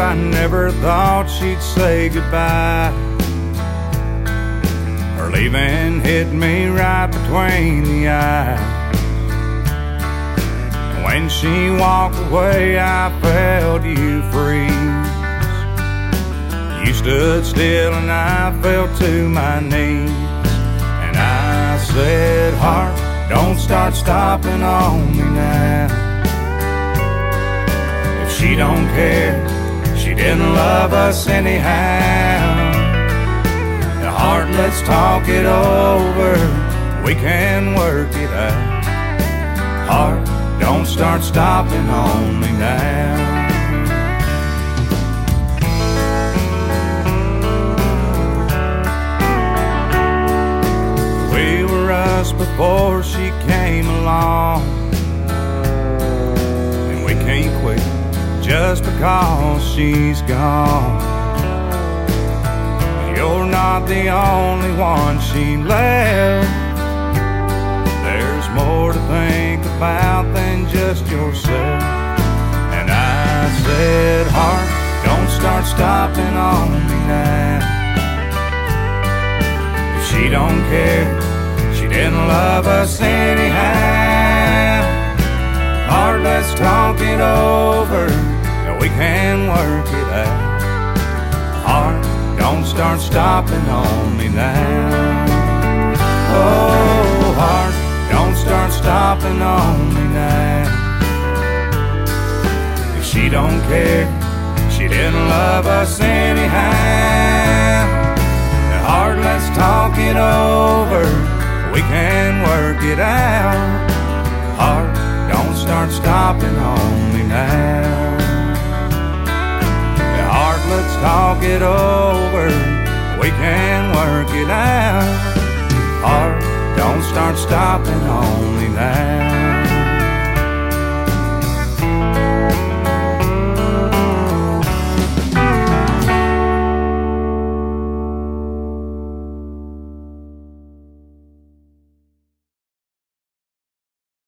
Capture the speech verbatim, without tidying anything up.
I never thought she'd say goodbye. Her leaving hit me right between the eyes. When she walked away, I felt you freeze. You stood still and I fell to my knees. And I said, heart, don't start stopping on me now. If she don't care, she didn't love us anyhow. Now heart, let's talk it over, we can work it out. Heart, don't start stopping on me now. We were us before she came along, and we can't quit just because she's gone. You're not the only one she left. There's more to think about than just yourself. And I said, heart, don't start stopping on me now. If she don't care, she didn't love us anyhow. Heart, let's talk it over, and we can work it out. Heart, don't start stopping on me now. Oh, heart, don't start stopping on me now. If she don't care, she didn't love us anyhow. Now, heart, let's talk it over, we can work it out. Heart, don't start stopping on me now. Now, heart, let's talk it over, we can work it out. Heart, don't start stopping on me now.